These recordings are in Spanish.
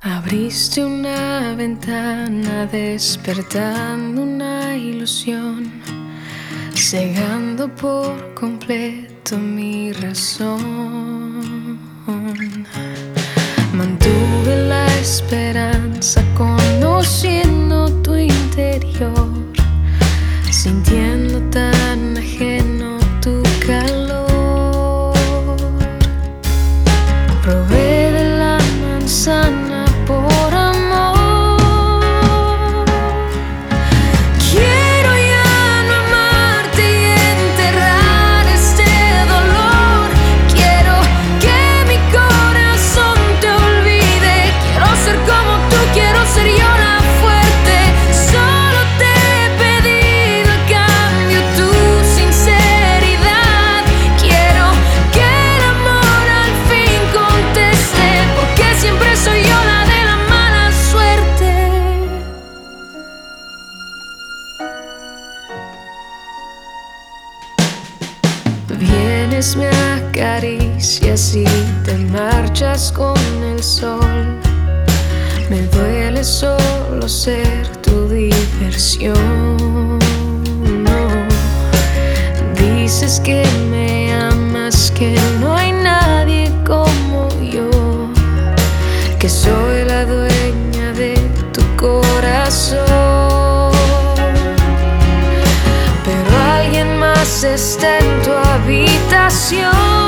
Abriste una ventana despertando una ilusión, cegando por completo mi razón. Mantuve la esperanza conociendo tu interior, sintiendo tan ajeno tu calor. Probé de la manzana por amor. Quiero ya no amarte y enterrar este dolor. Quiero que mi corazón te olvide. Quiero ser como tú, quiero ser yo la fuerte. Solo te he pedido a cambio tu sinceridad. Quiero que el amor al fin conteste, porque siempre soy yo la de la mala suerte. Vienes, me acaricias y te marchas con el sol. Me duele solo ser tu diversión. No. Dices que me amas, que no hay nadie como yo, que soy la dueña de tu corazón. Pero alguien más está en tu habitación.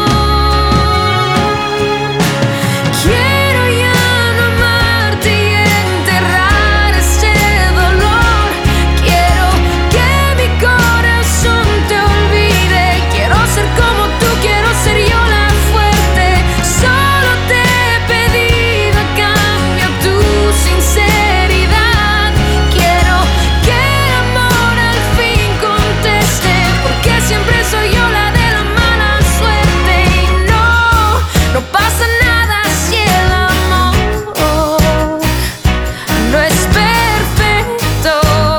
Quiero ya no amarte y enterrar este dolor. Quiero que mi corazón te olvide. Quiero ser como tú, quiero ser yo la fuerte. Solo te he pedido a cambio tu sinceridad. Quiero que el amor al fin conteste, porque siempre soy yo la de la mala suerte. Y no pasa nada si el amor no es perfecto,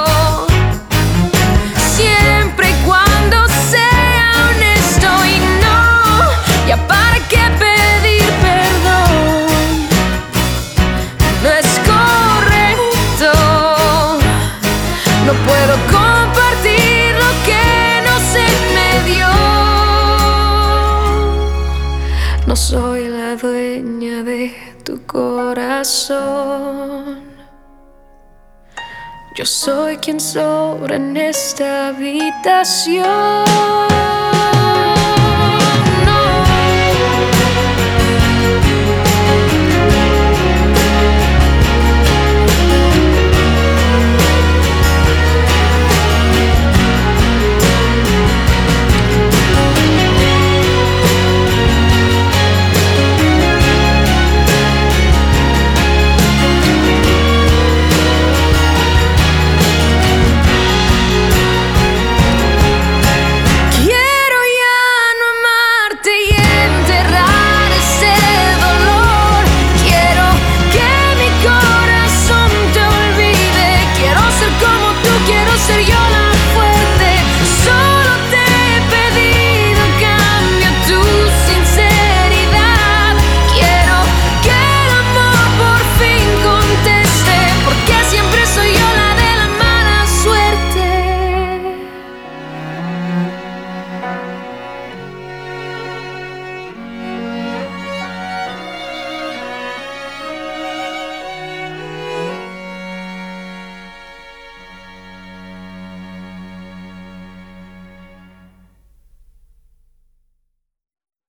siempre y cuando sea honesto. Y ya para qué pedir perdón, no es correcto. No puedo compartir lo que no se me dio. No soy la dueña de tu corazón. Yo soy quien sobra en esta habitación.